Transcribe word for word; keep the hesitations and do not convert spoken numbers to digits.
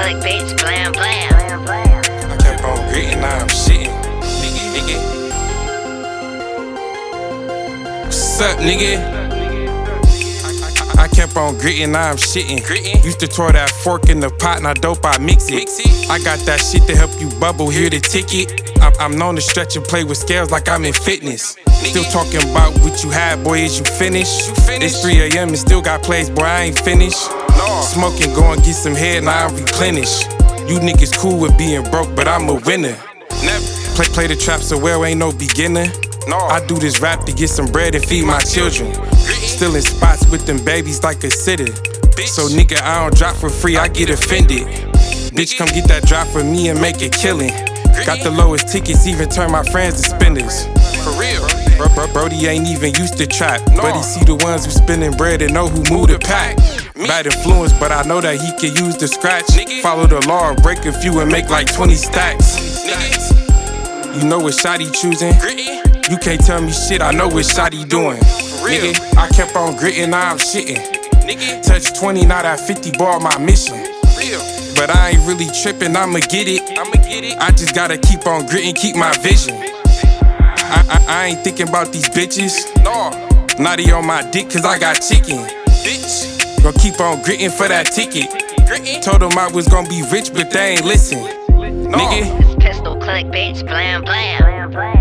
click, bitch, blam, blam. I kept on gritting, now I'm shitting. Nigga, nigga. What's up, nigga? I kept on gritting, now I'm shitting. Gritting. Used to throw that fork in the pot, now dope, I mix it. Mix it. I got that shit to help you bubble, here the ticket. I'm, I'm known to stretch and play with scales like I'm in fitness. Still talking about what you had, boy, is you finished? You finished? It's three A M and still got plays, boy, I ain't finished. No. Smoking, go and get some head, now I'm replenished. You niggas cool with being broke, but I'm a winner. Never. Play, play the trap so well, ain't no beginner. No. I do this rap to get some bread and feed my children. Still in spots with them babies like a sitter. Bitch. So nigga, I don't drop for free, I get offended. Bitch, come get that drop for me and make a killing. Got the lowest tickets, even turn my friends to spenders. For real. Bro, bro, Brody ain't even used to trap, no. But he see the ones who spending bread and know who move the pack. Me. Bad influence, but I know that he can use the scratch. Nigga. Follow the law, break a few and make like twenty stacks. Nigga. You know what shot he choosing? Gritty. You can't tell me shit, I know what shot he doing. Nigga, I kept on gritting, now I'm shitting. Nigga, touch twenty, now that fifty ball my mission. Real. But I ain't really tripping, I'ma get it. I'ma get it. I just gotta keep on gritting, keep my vision. I, I, I ain't thinking about these bitches. No. Naughty on my dick, cause I got chicken. Bitch. Gonna keep on gritting for that ticket. Gritting. Told them I was gonna be rich, but they ain't listen. No. Nigga. Pistol click, bitch, blam, blam.